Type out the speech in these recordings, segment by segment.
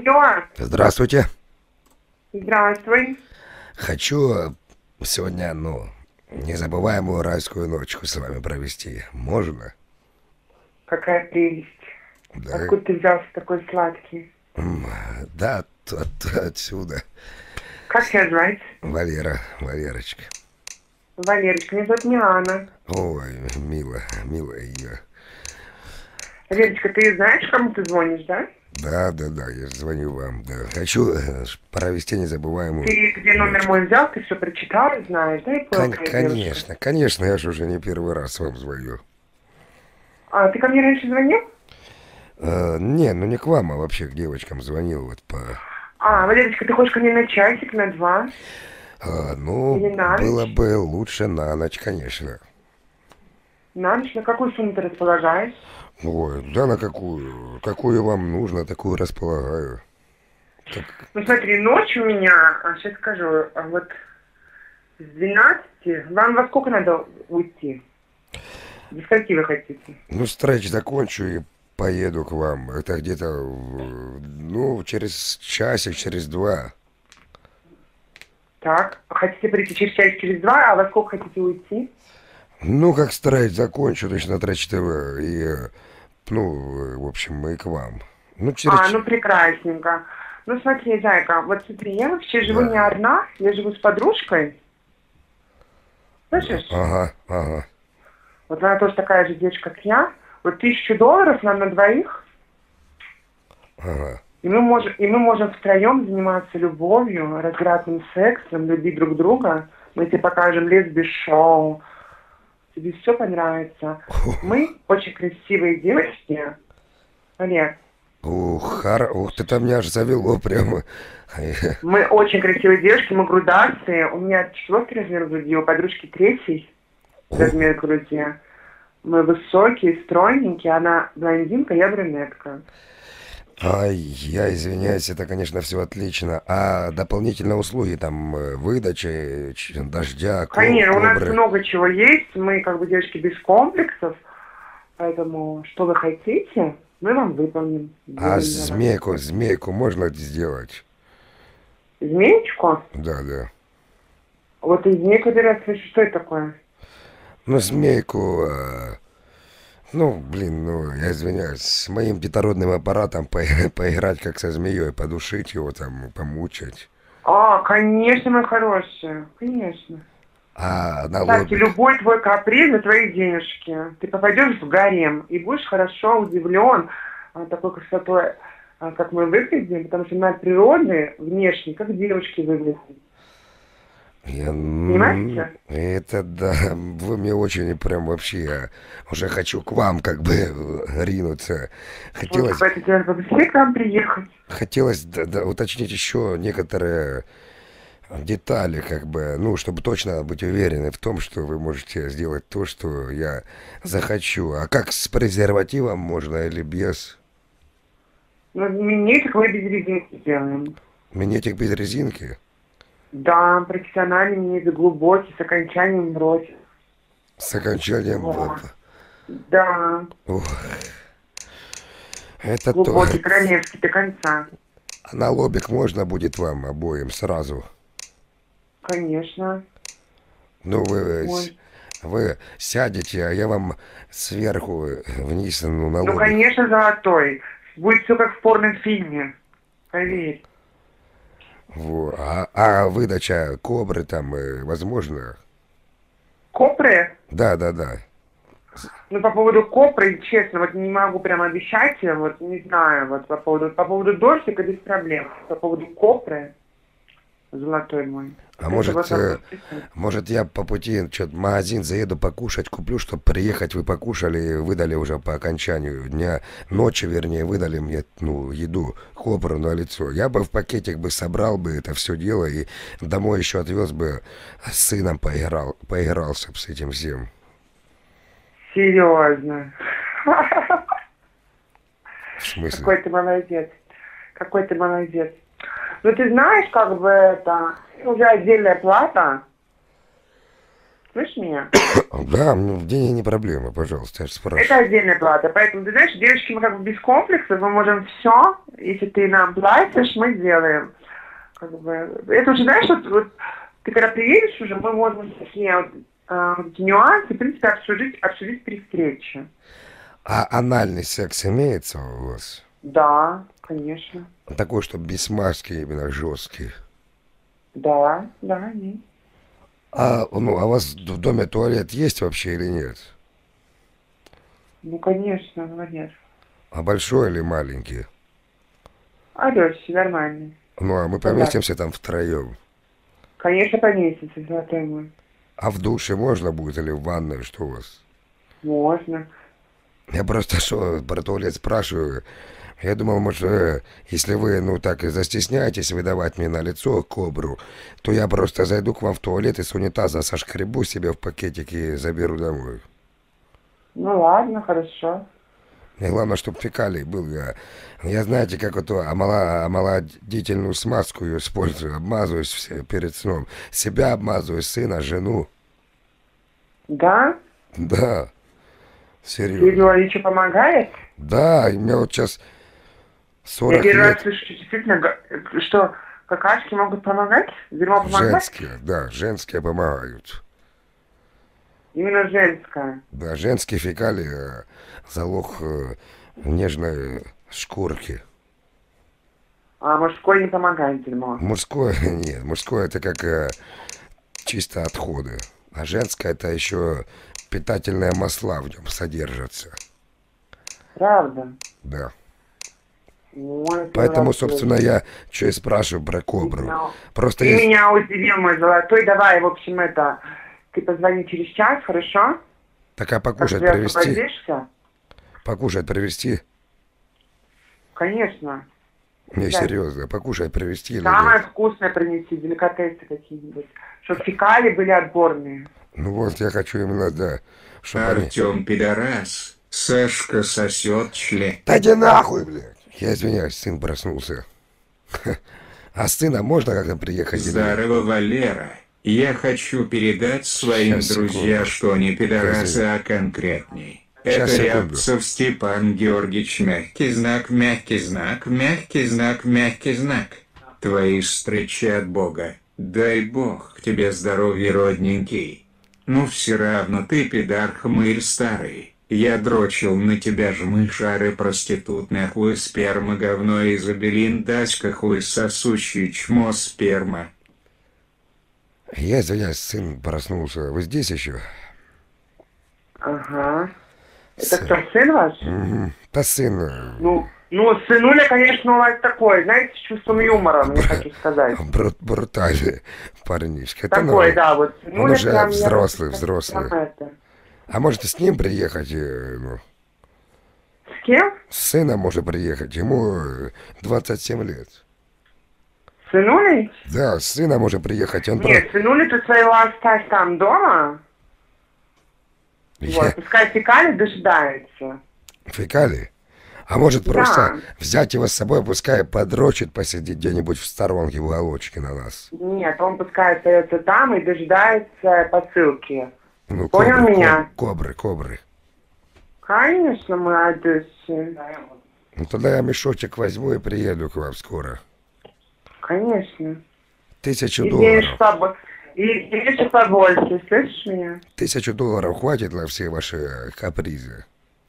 Алло, Здравствуйте. здравствуй. Хочу сегодня, незабываемую райскую ночку с вами провести. Можно? Какая прелесть. Да. Откуда ты взялся такой сладкий? М, Да, отсюда. Как тебя звать? Валерочка. Валерочка, меня зовут Милана. Ой, милая ее. Валерочка, ты знаешь, кому ты звонишь, да? Да, я же звоню вам, да. Хочу провести незабываемую Ты где номер ночку. мой взял, ты все прочитал и знаешь, да, и пылкая девушка. Конечно, я же уже не первый раз вам звоню. А, ты ко мне раньше звонил? Не, не к вам, а вообще к девочкам звонил вот по... А, Валерочка, ты хочешь ко мне на часик, на два? Или на Было ночь? бы лучше на ночь, конечно. На ночь? На какую сумму ты располагаешь? Ой, да на какую? Какую вам нужно, такую располагаю. Так, Ну смотри, ночь у меня, сейчас скажу, вот с 12, вам во сколько надо уйти? До скольки вы хотите? стрэч закончу и поеду к вам. Это где-то, через часик, через два. Так, хотите прийти через час, через два, а во сколько хотите уйти? Как стрэч закончу, точно Трэч ТВ. И, в общем, мы к вам. Через... А, ну прекрасненько. Ну смотри, зайка, вот смотри, я вообще живу не Да. одна, я живу с подружкой. Слышишь? Ага. Вот она тоже такая же девочка, как я. Вот $1000 нам на двоих, Ага. и мы можем втроем заниматься любовью, развратным сексом, любить друг друга. Мы тебе покажем лесби-шоу. Тебе все понравится. Мы очень красивые девочки. Олег, Ух, ты там меня аж завело прямо. мы очень красивые девушки, мы грудастые. У меня 4-й размер груди, у подружки 3-й размер груди. Мы высокие, стройненькие, она блондинка, я брюнетка. Ай, я извиняюсь, это, конечно, все отлично. А дополнительные услуги, там, выдача, дождя, Конечно, у нас кобры. много чего есть, мы как бы девочки без комплексов, поэтому что вы хотите, мы вам выполним. А Сделаем для вас. змейку можно сделать? Змеечку? Да. Вот из змейку берется, что это такое? Змейку, я извиняюсь, с моим детородным аппаратом поиграть как со змеей, подушить его там, помучать. А, конечно, мои хорошие, конечно. А на Кстати, лобик? любой твой каприз на твои денежки. Ты попадешь в гарем и будешь хорошо удивлен такой красотой, как мы выглядим, потому что мы от природы внешне, как девушки выглядят. Понимаете? Это да, вы мне очень прям вообще, я уже хочу к вам как бы ринуться. Вот Хотелось, поэтому тебе надо быстрее к нам приехать. хотелось да, уточнить еще некоторые детали, как бы, чтобы точно быть уверены в том, что вы можете сделать то, что я захочу. А как с презервативом можно или без? Ну, минетик мы без резинки сделаем. Минетик без резинки? Да, профессиональный минет, глубокий, с окончанием в роте. С окончанием Вот. Да, Ух, это то. глубокий, королевский до конца. А на лобик можно будет вам обоим сразу? Конечно. Вы, Ой. вы сядете, а я вам сверху вниз, на Ну, лобик. конечно, золотой. Будет все как в порнофильме. Поверь. А выдача кобры там возможно? Копры? Да. Ну, по поводу копры, честно, вот не могу прям обещать, вот не знаю, вот по поводу дождика без проблем. По поводу копры, золотой мой. А Это вот вопрос. может я по пути что-то в магазин заеду покушать, куплю, чтобы приехать, вы покушали и выдали уже по окончанию дня, ночи, вернее, выдали мне, еду, кобру на лицо. Я бы в пакетик бы собрал бы это все дело и домой еще отвез бы, с сыном поигрался бы с этим всем. Серьезно. В смысле? Какой ты молодец. Какой ты молодец. Ну, ты знаешь, как бы это уже отдельная плата. Слышишь меня? Да, ну, деньги не проблема, пожалуйста, я же Это спрашиваю. отдельная плата. Поэтому, ты знаешь, девочки, мы как бы без комплексов, мы можем все. Если ты нам платишь, мы делаем. Как бы, это уже, знаешь, вот ты когда приедешь уже, мы можем такие вот, эти нюансы, в принципе, обсудить при встрече. А анальный секс имеется у вас? Да, конечно. Такой, чтобы без маски, именно жесткий. Да, да, нет. А, ну, а у вас в доме туалет есть вообще или нет? Ну, конечно, молодец. А большой или маленький? Алёш, нормальный. Ну, а мы Стандартный. поместимся там втроем. Конечно, поместится, золотой мой. А в душе можно будет или в ванной, что у вас? Можно. Я просто что про туалет спрашиваю. Я думал, может, если вы, ну, так и застесняетесь выдавать мне на лицо кобру, то я просто зайду к вам в туалет и с унитаза сошкребу себе в пакетик и заберу домой. Ну ладно, хорошо. Мне главное, чтобы фекалий был. Я знаете, как эту омолодительную смазку ее использую. Обмазываюсь все перед сном. Себя обмазываю, сына, жену. Да? Да, Тебе серьезно. Личо помогает? Да, и мне вот сейчас Я 40 первый раз лет. слышу, что действительно, что какашки могут помогать? Дерьмо помогает? Женские, да, женские помогают. Именно женское. Да, женские фекалии залог нежной шкурки. А мужской не помогает дерьмо. Мужское, нет, мужское это как чисто отходы. А женское это еще питательные масла в нем содержатся. Правда? Да. Ой, первый Поэтому, раз собственно, слышу. я что и спрашиваю про кобру. Просто Ты есть... меня удивил, мой золотой. Давай, в общем, ты позвони через час, хорошо? Такая Как покушать ты привезти? освободишься? Покушать привезти? Конечно. Не, Да. серьезно, покушать привезти или Самое нет? вкусное принести, деликатесы какие-нибудь. Чтоб фекалии были отборные. Ну вот, я хочу именно, да, чтобы они... Артем пидорас, Сашка сосет член. Да иди нахуй, блядь! Я извиняюсь, сын проснулся. А с сыном можно как-то приехать или нет? Здорово, Валера. Я хочу передать своим Щас, друзьям, секунду. что не пидорасы, Извини. а конкретней. Щас, Это секунду. Рябцев Степан Георгиевич, мягкий знак, мягкий знак, мягкий знак, мягкий знак. Твои встречи от Бога. Дай Бог тебе здоровья, родненький. Ну все равно ты пидар, хмырь старый. Я дрочил на тебя жмы, шары, проститутная хуй, сперма, говно, изобилин, даська, хуй, сосущий, чмо, сперма. Я извиняюсь, сын проснулся. Вы здесь еще? Ага. Это кто, сын ваш? Угу. Да сын... Ну, сынуля, конечно, у вас такой, знаете, с чувством юмора, мне хочу сказать. Брутальный парнишка. Это Такой, ну, да, вот он сынуля уже прям... взрослый, я вот взрослый. прям это. А может с ним приехать? Ну, С кем? с сыном может приехать. Ему 27 лет. Сынулей? Да, с сыном может приехать. Он Нет, сынули ты своего оставь там дома. Вот, пускай фекалий дожидается. Фекалии? А может Да. просто взять его с собой, пускай подрочит, посидит где-нибудь в сторонке, в уголочке на нас. Нет, он пускай остается там и дожидается посылки. Ну, Понял меня? Кобры. Конечно, молодец. Ну тогда я мешочек возьму и приеду к вам скоро. Конечно. 1000 И долларов. денежек побольше, слышишь меня? 1000 долларов хватит на все ваши капризы?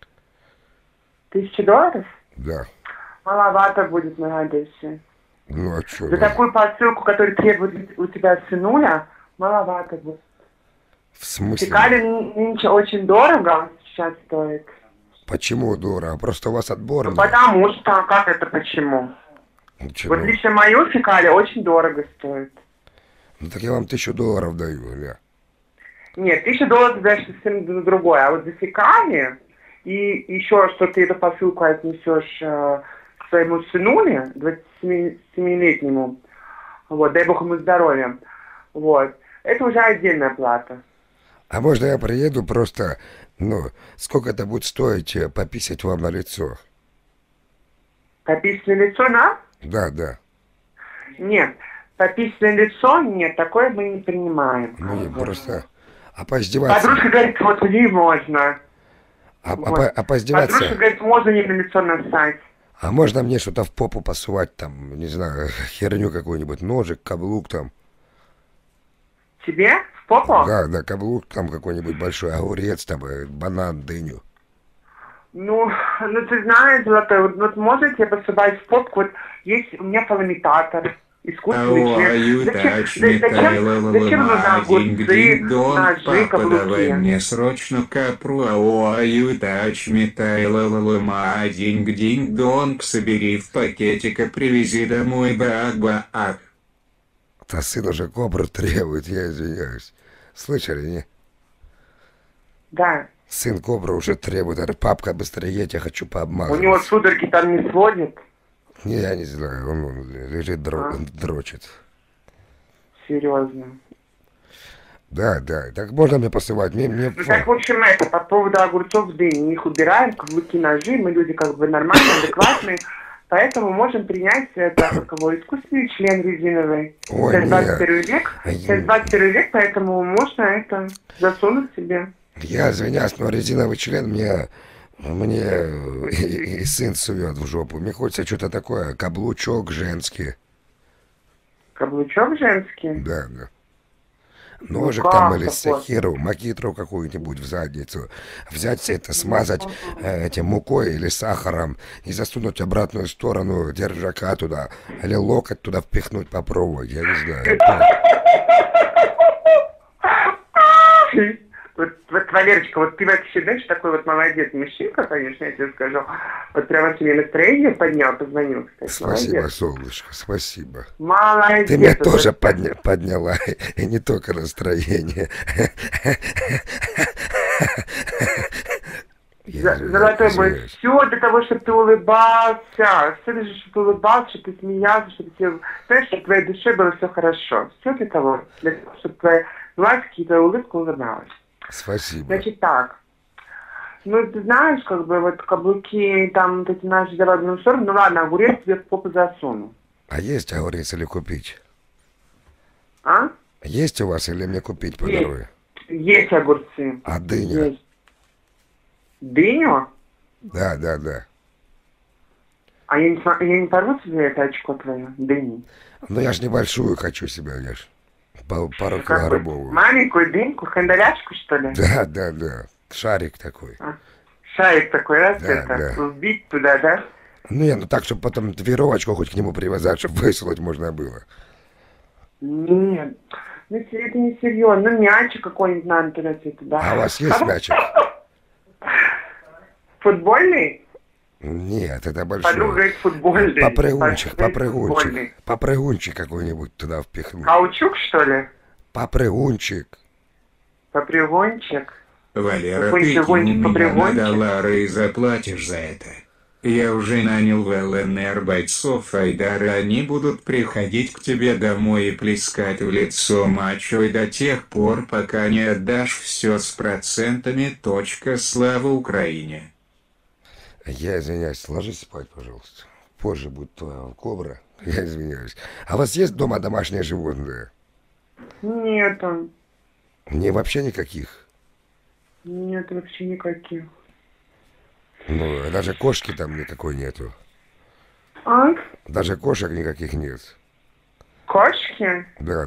$1000? Да. Маловато будет, молодец. Ну а что? За такую посылку, которую требует у тебя сынуля, маловато будет. В смысле? Фекалий нынче очень дорого сейчас стоит. Почему дорого? Просто у вас Ну, отборные. потому что, как это почему? Ну, чё, Вот ну, лично мою фекалий очень дорого стоит. ну, так я вам 1000 долларов даю, ля. Нет, $1000 дашь совсем другое. А вот за фекалии и еще, что ты эту посылку отнесешь к своему сынуле, 27-летнему, вот, дай бог ему здоровья, вот, это уже отдельная плата. А можно я приеду просто, ну, сколько это будет стоить пописать вам на лицо? Пописать на лицо, да? Да. Нет. Пописать на лицо, нет, такое мы не принимаем. Ну, просто... А поиздеваться? Подружка говорит, вот ей можно. А Вот. поиздеваться? Подружка говорит, можно не на лицо нассать. А можно мне что-то в попу посувать, там, не знаю, херню какую-нибудь, ножик, каблук там? Тебе? В попу? Да, каблук там какой-нибудь большой, огурец там, банан, дыню. Ну, ты знаешь, Золотой, вот можно тебе посылать в попку, вот есть у меня полимитатор, искусственный член. Зачем нужны огурцы, ножи, Подавай каблуки? мне срочно капру, аю, тач, метай, ла, динг-динг-донг, собери в пакетика, привези домой, бак-бак. Да сын уже кобру требует, я извиняюсь. Слышали, не? Да. Сын кобру уже требует, говорит, папка, быстрее едь, я хочу У пообмазываться. него судороги там не сводят? Не, я не знаю, он лежит, дрочит. Серьезно. Да, так можно мне посылать? Мне... Ну так, в общем, это, по поводу огурцов, дыни, их убираем, каблуки, ножи, мы люди как бы нормальные, адекватные, поэтому можем принять это, как его, искусственный член резиновый. Ой, Сейчас нет. 21 век, сейчас 21 век, поэтому можно это засунуть себе. Я извиняюсь, но резиновый член мне и сын сует в жопу. Мне хочется что-то такое, каблучок женский. Каблучок женский? Да. Ножик Ну, там как или такое? сахиру, макитру какую-нибудь в задницу. Взять все это, смазать этим мукой или сахаром и засунуть обратную сторону держака туда. Или локоть туда впихнуть, попробовать, я не знаю. Вот, Валерочка, вот ты вообще, знаешь, такой вот молодец мужчинка, конечно, я тебе скажу. Вот прямо тебе настроение поднял, позвонил, кстати. Спасибо, Молодец. солнышко, спасибо. Молодец. Ты меня это тоже вот. подняла, и не только настроение. Золотой мой, извиняюсь. все для того, чтобы ты улыбался, все для того, чтобы ты улыбался, чтобы ты смеялся, чтобы тебе, знаешь, чтобы в твоей душе было все хорошо. Все для того, чтобы твоя глазки и твоя улыбка улыбалась. Спасибо. Значит так, ну ты знаешь, как бы вот каблуки, там вот эти наши за одну сторону, ну ладно, огурец тебе в попу засуну. А есть огурец или купить? А? Есть у вас или мне купить по дороге? Есть огурцы. А дыня? Есть. Дыню? Да. А я не порву себе это очко твое, дыни? Ну я ж небольшую хочу себе, я ж. Пару Какую? килограммовую. Маленькую дыньку, хандалячку, что ли? Да. Шарик такой. Шарик такой, раз Да, это, да. вбить туда, да? Ну так, чтобы потом веревочку хоть к нему привязать, чтобы высунуть можно было. Нет, ну это не серьезно, ну мячик какой-нибудь надо туда, это, да. А у вас есть мячик? Футбольный? Нет, это большой. Подруга говорит футбольный. Попрыгунчик, Футбольный. попрыгунчик какой-нибудь туда впихнуть. Каучук, что ли? Попрыгунчик. Попрыгунчик? Валера, Какой ты сегодня кинь меня на попрыгунчик? доллары и заплатишь за это. Я уже нанял в ЛНР бойцов Айдара, они будут приходить к тебе домой и плескать в лицо мочой до тех пор, пока не отдашь все с процентами. Слава Украине. Я извиняюсь, ложись спать, пожалуйста. Позже будет твоя кобра. Я извиняюсь. А у вас есть дома домашние животные? Нету. Не, вообще никаких. Нет вообще никаких. Ну, даже кошки там никакой нету. А? Даже кошек никаких нет. Кошки? Да.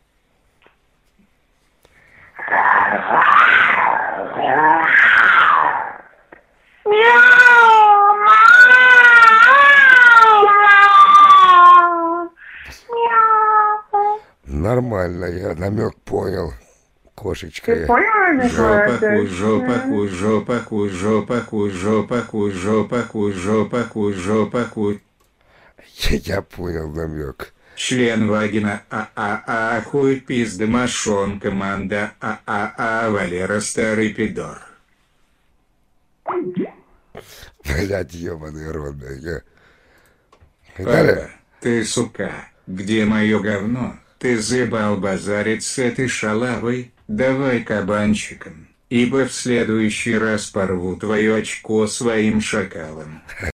Нормально, я намек понял. Кошечка Ты я. поняла, Жопаку, жопаку, жопаку, жопаку, жопаку, жопаку, жопаку, жопаку. Я понял намек. Член вагина хуй пизда мошон команда Валера старый пидор. Блядь, ебаный рот, я. Пара, ты сука, где мое говно? Ты заебал базарить с этой шалавой? Давай кабанчиком, ибо в следующий раз порву твое очко своим шакалом.